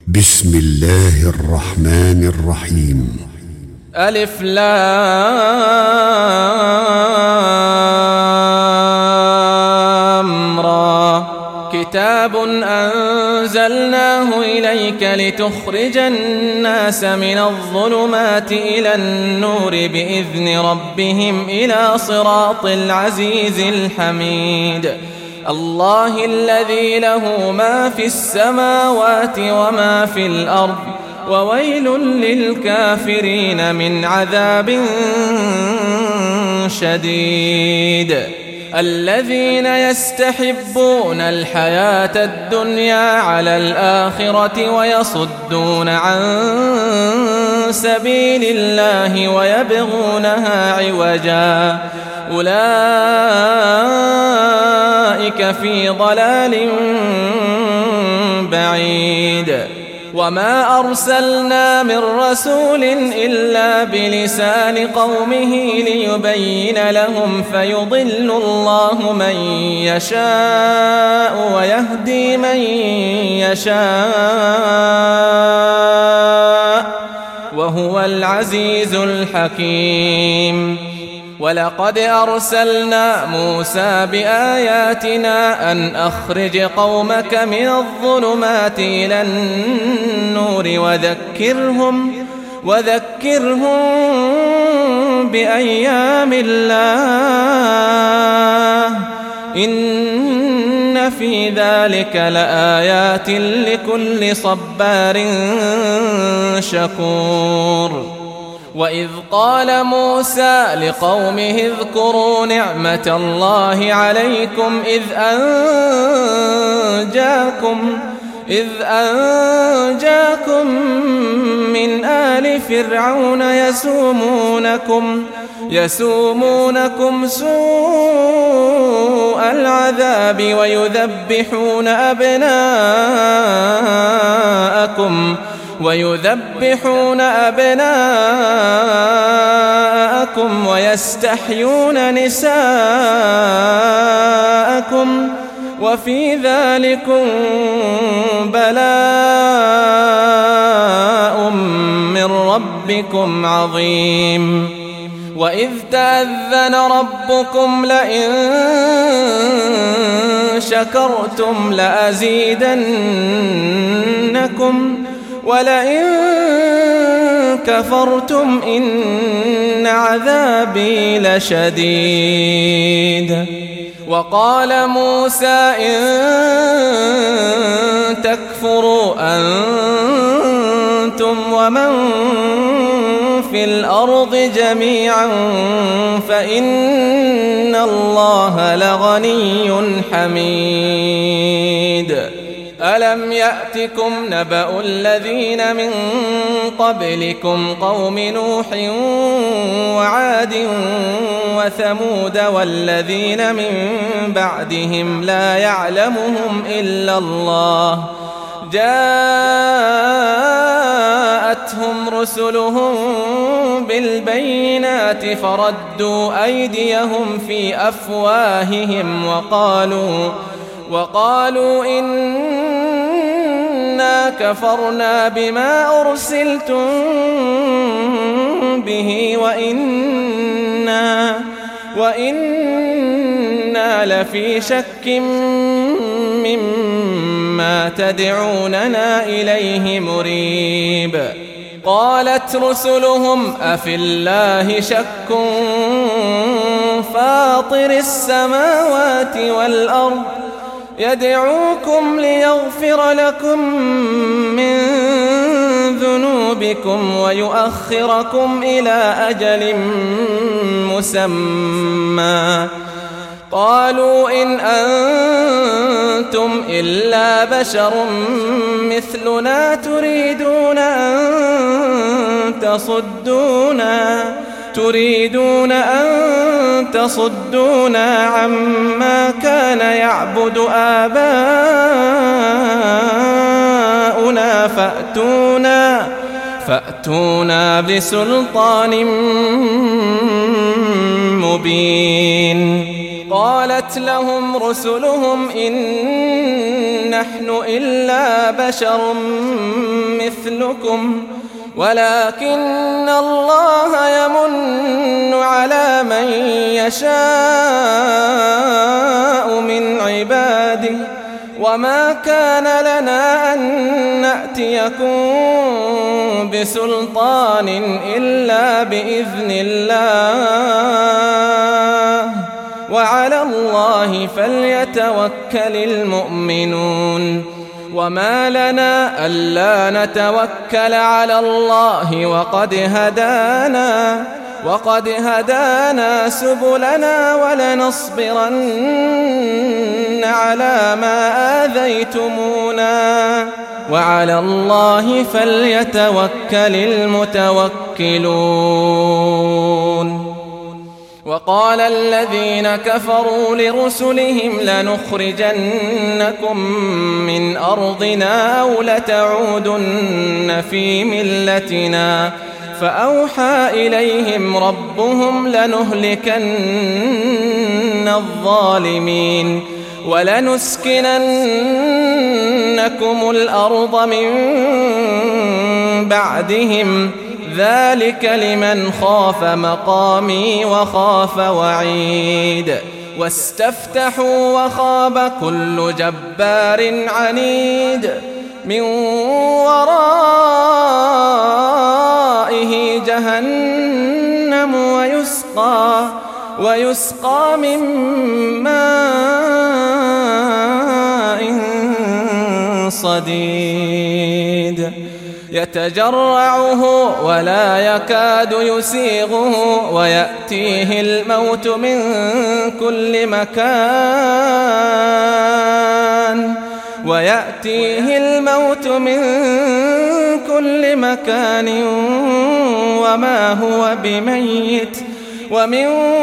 بسم الله الرحمن الرحيم. ألف لام را. كتاب أنزلناه إليك لتخرج الناس من الظلمات إلى النور بإذن ربهم إلى صراط العزيز الحميد. الله الذي له ما في السماوات وما في الأرض وويل للكافرين من عذاب شديد. الذين يستحبون الحياة الدنيا على الآخرة ويصدون عن سبيل الله ويبغونها عوجا أولئك في ضلال بعيد. وما أرسلنا من رسول إلا بلسان قومه ليبين لهم فيضل الله من يشاء ويهدي من يشاء وهو العزيز الحكيم. ولقد أرسلنا موسى بآياتنا أن أخرج قومك من الظلمات إلى النور وذكرهم بأيام الله إن في ذلك لآيات لكل صبار شكور. وإذ قال موسى لقومه اذكروا نعمة الله عليكم إذ أنجاكم من آل فرعون يسومونكم سوء العذاب ويذبحون أبناءكم ويستحيون نساءكم وفي ذلكم بلاء من ربكم عظيم. وإذ تأذن ربكم لئن شكرتم لأزيدنكم ولئن كفرتم إن عذابي لشديد. وقال موسى إن تكفروا أنتم ومن في الأرض جميعا فإن الله لغني حميد. ألم يأتكم نبأ الذين من قبلكم قوم نوح وعاد وثمود والذين من بعدهم لا يعلمهم إلا الله جاءتهم رسلهم بالبينات فردوا أيديهم في أفواههم وقالوا إنا كفرنا بما أرسلتم به وإنا لفي شك مما تدعوننا إليه مريب. قالت رسلهم أفي الله شك فاطر السماوات والأرض يدعوكم ليغفر لكم من ذنوبكم ويؤخركم إلى أجل مسمى. قالوا إن أنتم إلا بشر مثلنا تريدون أن تصدونا عما كان يعبد آباؤنا فأتونا بسلطان مبين. قالت لهم رسلهم إن نحن إلا بشر بيوتكم ولكن الله يمن على من يشاء من عباده وما كان لنا أن نأتيكم بسلطان إلا بإذن الله وعلى الله فليتوكل المؤمنون وما لنا ألا نتوكل على الله وقد هدانا سبلنا ولنصبرن على ما آذيتمونا وعلى الله فليتوكل المتوكلون وقال الذين كفروا لرسلهم لنخرجنكم من أرضنا أو لتعودن في ملتنا فأوحى إليهم ربهم لنهلكن الظالمين ولنسكننكم الأرض من بعدهم ذلك لمن خاف مقامي وخاف وعيد واستفتحوا وخاب كل جبار عنيد من ورائه جهنم ويسقى من ماء صديد يتجرعه ولا يكاد يسيغه ويأتيه الموت من كل مكان وما هو بميت ومن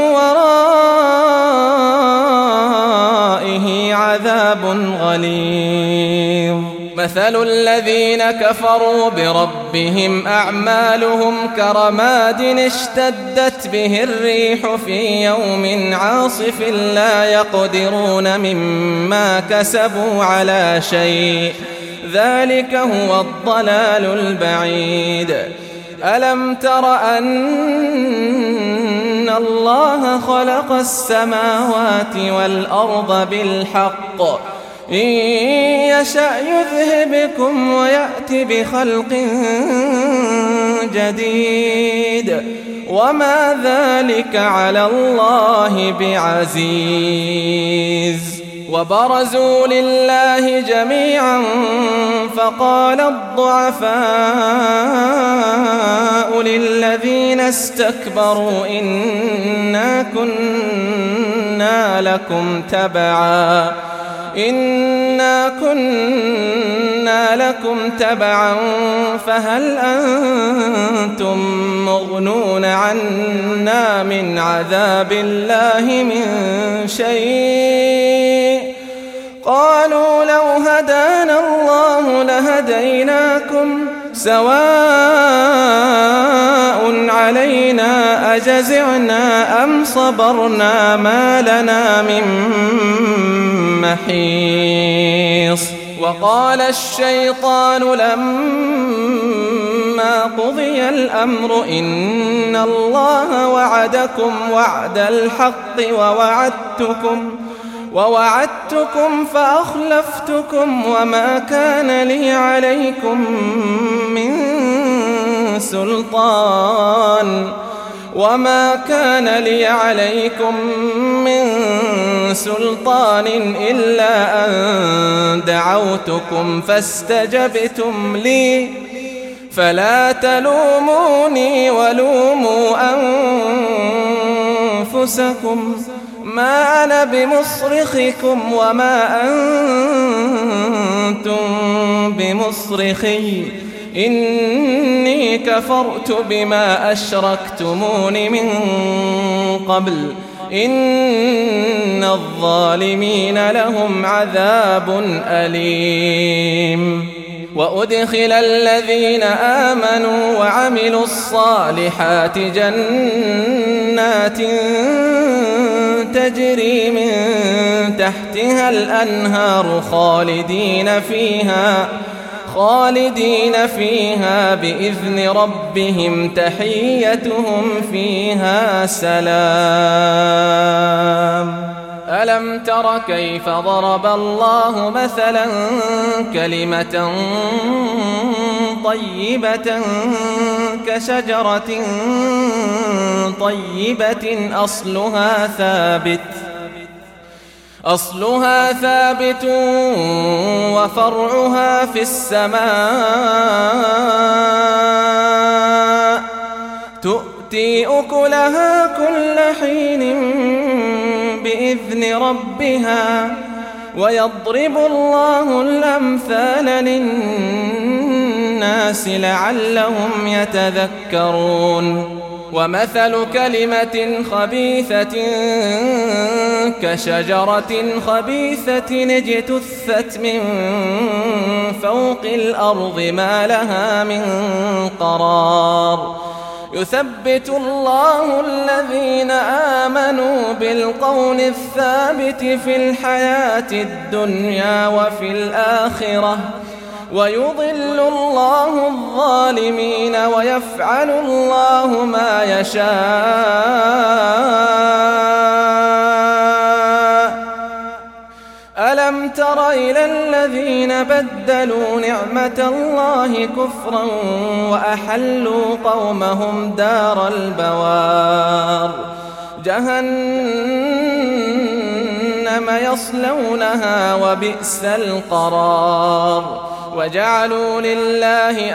ورائه عذاب غليظ مثل الذين كفروا بربهم أعمالهم كرماد اشتدت به الريح في يوم عاصف لا يقدرون مما كسبوا على شيء ذلك هو الضلال البعيد ألم تر أن الله خلق السماوات والأرض بالحق إن يشأ يذهبكم ويأتي بخلق جديد وما ذلك على الله بعزيز وبرزوا لله جميعا فقال الضعفاء للذين استكبروا إنا كنا لكم تبعا فهل أنتم مغنون عنا من عذاب الله من شيء قالوا لو هدانا الله لهديناكم سواء علينا أجزعنا أم صبرنا ما لنا من محيص وقال الشيطان لما قضي الأمر إن الله وعدكم وعد الحق ووعدتكم فأخلفتكم وما كان لي عليكم من سلطان إلا أن دعوتكم فاستجبتم لي فلا تلوموني ولوموا أنفسكم ما أنا بمصرخكم وما أنتم بمصرخي إني كفرت بما أشركتمون من قبل إن الظالمين لهم عذاب أليم وأدخل الذين آمنوا وعملوا الصالحات جنات تجري من تحتها الأنهار خالدين فيها بإذن ربهم تحيتهم فيها سلام. ألم تر كيف ضرب الله مثلا كلمة طيبة كشجرة طيبة أصلها ثابت وفرعها في السماء تؤتي أكلها كل حين بإذن ربها ويضرب الله الأمثال للناس لعلهم يتذكرون. ومثل كلمة خبيثة كشجرة خبيثة اجتثت من فوق الأرض ما لها من قرار. يثبت الله الذين آمنوا بالقول الثابت في الحياة الدنيا وفي الآخرة ويضل الله الظالمين ويفعل الله ما يشاء. ألم تر إلى الذين بدلوا نعمة الله كفرا وأحلوا قومهم دار البوار جهنم يصلونها وبئس القرار. وجعلوا لله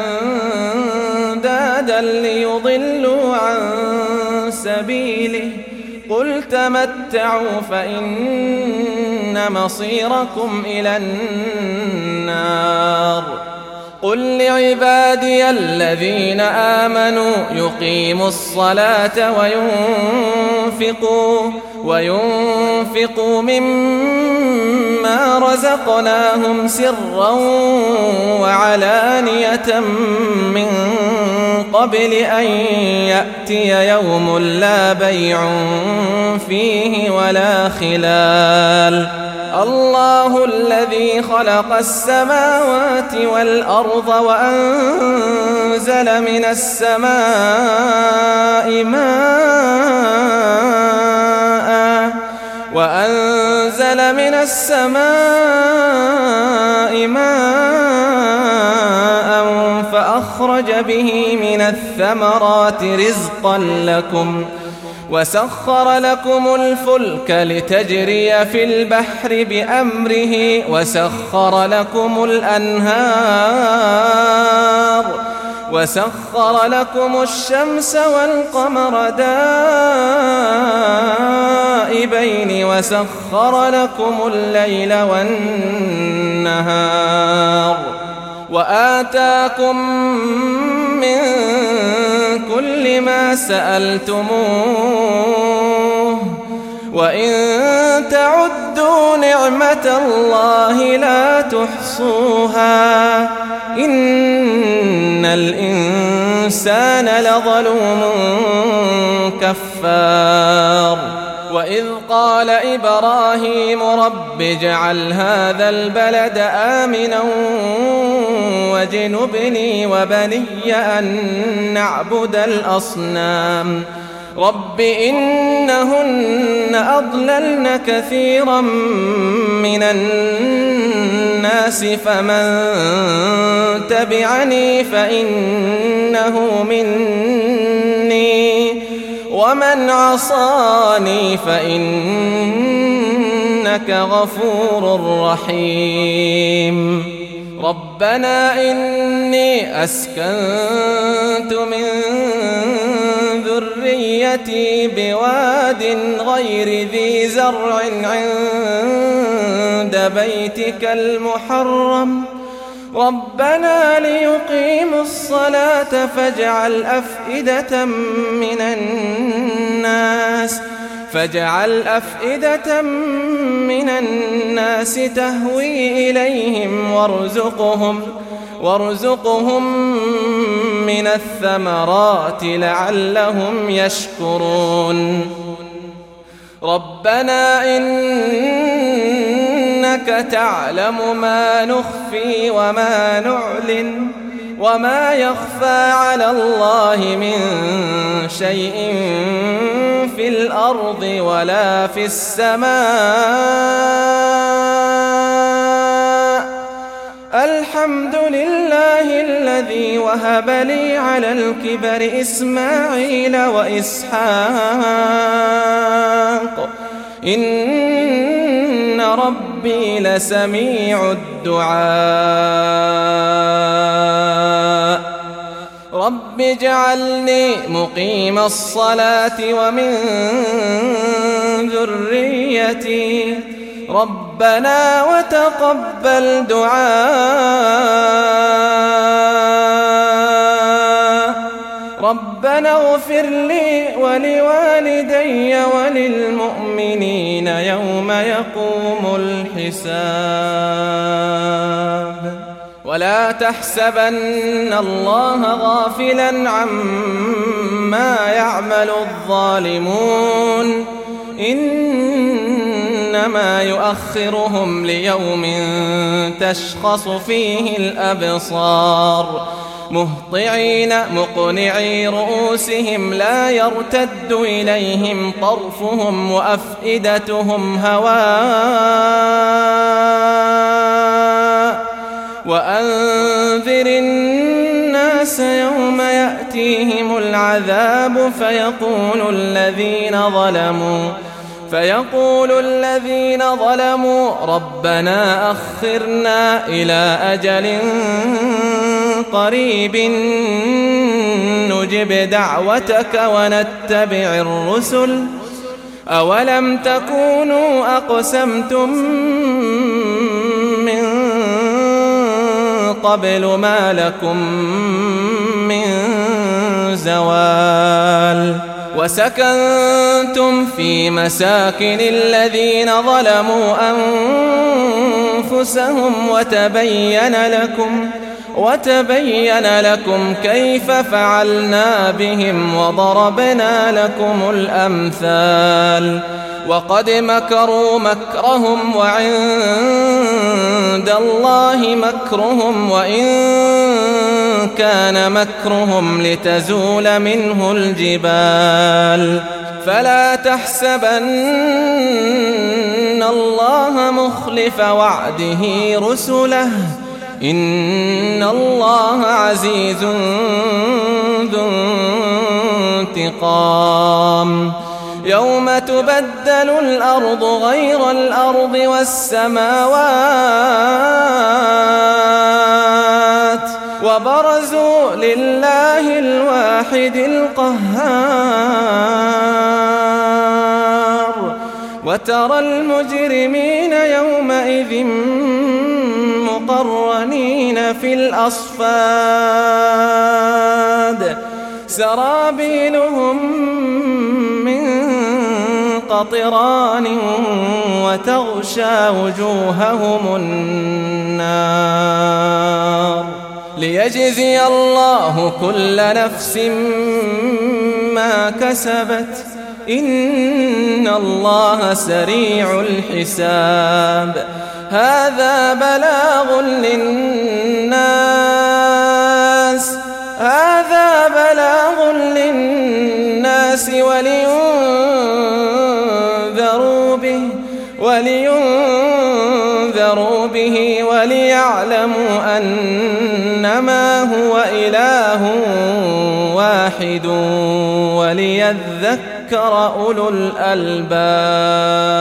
أندادا ليضلوا عن سبيله قل تمتعوا فإن مصيركم إلى النار. قل لعبادي الذين آمنوا يقيموا الصلاة وينفقوا مما رزقناهم سرا وعلانية من قبل أن يأتي يوم لا بيع فيه ولا خلال. الله الذي خلق السماوات والأرض وأنزل من السماء ماء فأخرج به من الثمرات رزقا لكم وسخر لكم الفلك لتجري في البحر بأمره وسخر لكم الأنهار وسخر لكم الشمس والقمر دائبين وسخر لكم الليل والنهار وآتاكم من كل ما سألتموه وإن تعدوا نعمة الله لا تحصوها إن الإنسان لظلوم كفار. وإذ قال إبراهيم رب اجعل هذا البلد آمنا واجنبني وبني أن نعبد الأصنام رب إنهن أضللن كثيرا من الناس فمن تبعني فإنه مني ومن عصاني فإنك غفور رحيم. ربنا إني أسكنت من ذريتي بواد غير ذي زرع عند بيتك المحرم ربنا ليقيموا الصلاة فاجعل أفئدة من الناس تهوي إليهم وارزقهم من الثمرات لعلهم يشكرون. ربنا إنك إنك تعلم ما نخفي وما نعلن وما يخفى على الله من شيء في الأرض ولا في السماء. الحمد لله الذي وهب لي على الكبر إسماعيل وإسحاق إن ربي لسميع الدعاء. رب اجعلني مقيم الصلاة ومن ذريتي ربنا وتقبل دعاء. ربنا اغفر لي ولوالدي وللمؤمنين يوم يقوم الحساب. ولا تحسبن الله غافلا عما يعمل الظالمون إنما يؤخرهم ليوم تشخص فيه الأبصار مهطعين مقنعي رؤوسهم لا يرتد إليهم طرفهم وأفئدتهم هواء. وأنذر الناس يوم يأتيهم العذاب فيقول الذين ظلموا ربنا أخرنا إلى أجل قريب نجب دعوتك ونتبع الرسل أولم تكونوا أقسمتم من قبل ما لكم من زوال. وسكنتم في مساكن الذين ظلموا أنفسهم وتبين لكم كيف فعلنا بهم وضربنا لكم الأمثال. وقد مكروا مكرهم وعند الله مكرهم وإن كان مكرهم لتزول منه الجبال. فلا تحسبن الله مخلف وعده رسله إن الله عزيز ذو انتقام. يوم تبدل الأرض غير الأرض والسماوات وبرزوا لله الواحد القهار. وترى المجرمين يومئذ مقرنين في الأصفاد سرابيلهم من قطران وتغشى وجوههم النار. ليجزي الله كل نفس ما كسبت إن الله سريع الحساب. هذا بلاغ للناس ولينذروا به وليعلموا أنما هو إله واحد وليذكر أولو الألباب.